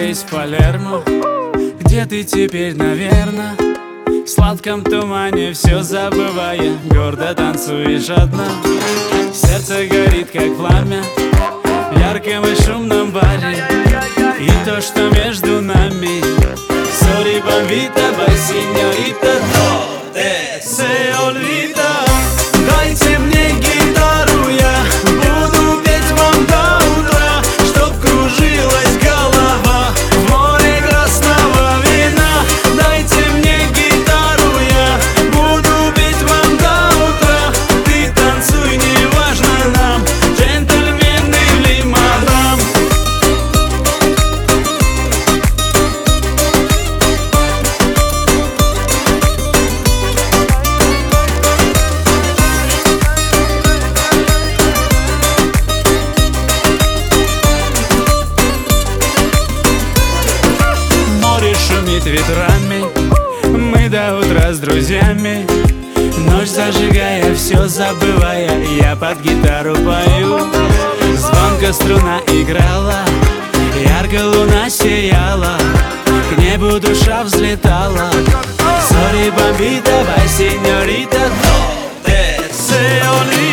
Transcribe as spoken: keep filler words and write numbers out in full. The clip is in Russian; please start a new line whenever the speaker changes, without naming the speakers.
отправились в Палермо. Где ты теперь, наверно? В сладком тумане все забывая, гордо танцуешь одна. Сердце горит, как пламя, в ярком и шумном баре. И то, что между нами, Sorry, bambita, vai, señorita, no te se olvida. Дайте мне гитару, я буду петь вам до утра, чтоб кружилась голова в море красного вина. Дайте мне гитару, я буду петь вам до утра. Ты танцуй, не важно нам, джентльмены в лимонадом. Шумит ветрами, мы до утра с друзьями, ночь зажигая, все забывая, я под гитару пою. Звонко струна играла, ярко луна сияла, к небу душа взлетала. Sorry, bambita, vai, señorita, no te se olvida.